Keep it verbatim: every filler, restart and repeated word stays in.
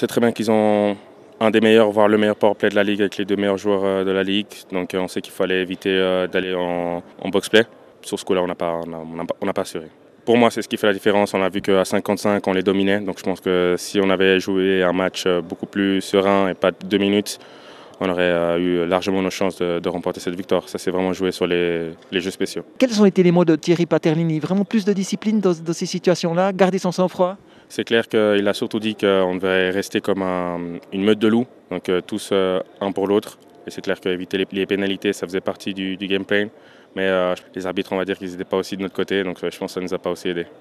sait très bien qu'ils ont un des meilleurs, voire le meilleur powerplay de la ligue avec les deux meilleurs joueurs euh, de la ligue. Donc euh, on sait qu'il fallait éviter euh, d'aller en, en box-play. Sur ce coup-là, on n'a pas, on a- on n'a pas, on n'a pas assuré. Pour moi, c'est ce qui fait la différence. On a vu qu'à cinquante-cinq, on les dominait. Donc je pense que si on avait joué un match euh, beaucoup plus serein et pas de deux minutes, on aurait euh, eu largement nos chances de, de remporter cette victoire. Ça s'est vraiment joué sur les, les jeux spéciaux. Quels ont été les mots de Thierry Paternini? Vraiment plus de discipline dans, dans ces situations-là, garder son sang-froid? C'est clair qu'il a surtout dit qu'on devait rester comme un- une meute de loups, donc euh, tous euh, un pour l'autre. Et c'est clair qu'éviter les, les pénalités, ça faisait partie du, du game plan. Mais euh, les arbitres, on va dire qu'ils n'étaient pas aussi de notre côté, donc euh, je pense que ça ne nous a pas aussi aidé.